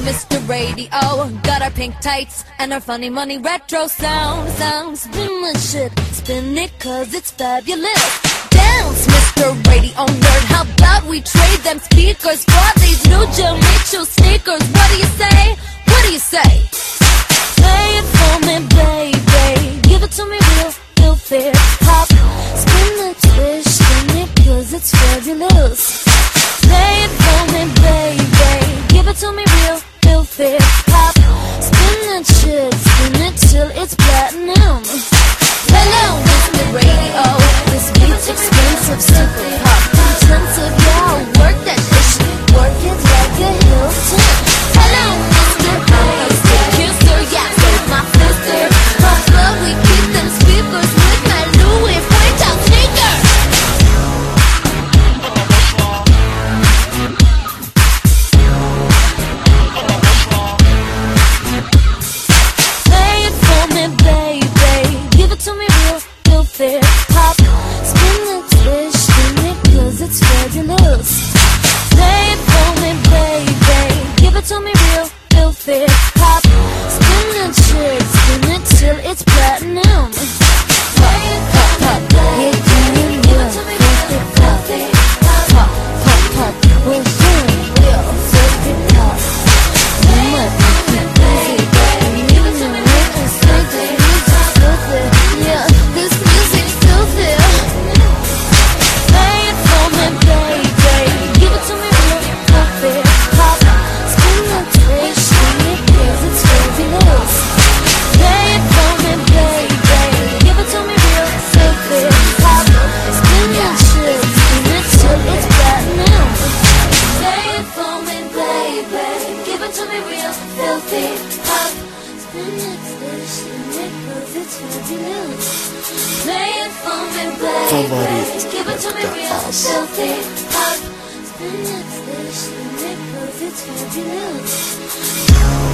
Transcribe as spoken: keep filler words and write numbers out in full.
Mister Radio. Got our pink tights and our funny money retro sound. Sound, spin the shit, spin it cause it's fabulous. Dance, Mister Radio Nerd, how about we trade them speakers for these new Jill Mitchell sneakers? What do you say? What do you say? Play it for me, baby. Give it to me real, real fair. Pop, spin the twist, spin it cause it's fabulous. Play it for me, baby. Give it to me real, real fair. Pop, spin the shit, spin it till it's platinum. Hello, Mister Radio. This beat's expensive, super pop, intensive. Yeah, I'll work that dish, work it like a Hilton. Hello, Mister Ice Kisser, yeah, so my sister. My club, we keep them speakers with my Louis Vuitton sneakers. Play it for me, baby. Give it to me real, real fair. Pop, spin the twist, spin it cause it's fabulous. Play it for me, baby. Give it to me real, real fair. Pop, spin the shit, spin it till it's platinum. Play it for me, baby. Give it to me real, real fair. Pop, pop, pop, we're doing real circuit pop. You might be crazy, baby. Give it to me real circuit. Yeah, this music's filthy. Play it for me, baby. Give it to me real, real fair. Pop, spin the twist, spin it cause it's fabulous. Play it for me, baby. Give it to me real, real fair. Pop, spin the shit, spin it till it's platinum. Play it for me, baby. Give it to me real, filthy. Pop, spin it, twist, spin it cause it's fabulous. Play it for me, baby. Give it to me real, filthy. Pop, spin it, twist, spin it cause it's fabulous.